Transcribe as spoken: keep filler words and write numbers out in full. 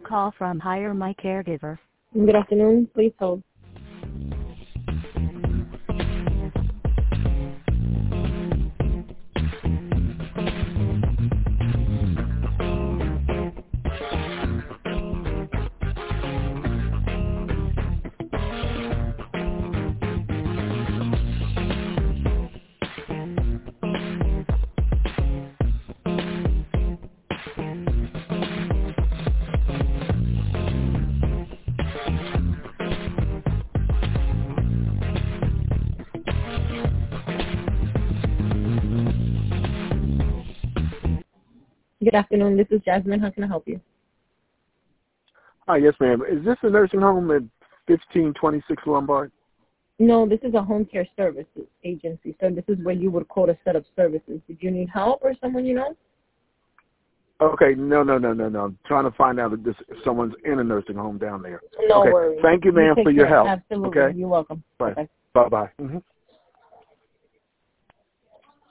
call from Hire My Caregiver. Good afternoon. Please hold. Good afternoon. This is Jasmine. How can I help you? Hi, yes, ma'am. Is this a nursing home at fifteen twenty-six Lombard? No, this is a home care services agency. So this is where you would call to set up services. Did you need help or someone you know? Okay, no, no, no, no, no. I'm trying to find out if, this, if someone's in a nursing home down there. No okay. worries. Thank you, ma'am, you for your care. help. Absolutely. Okay? You're welcome. Bye. Bye-bye. Bye-bye. Mm-hmm.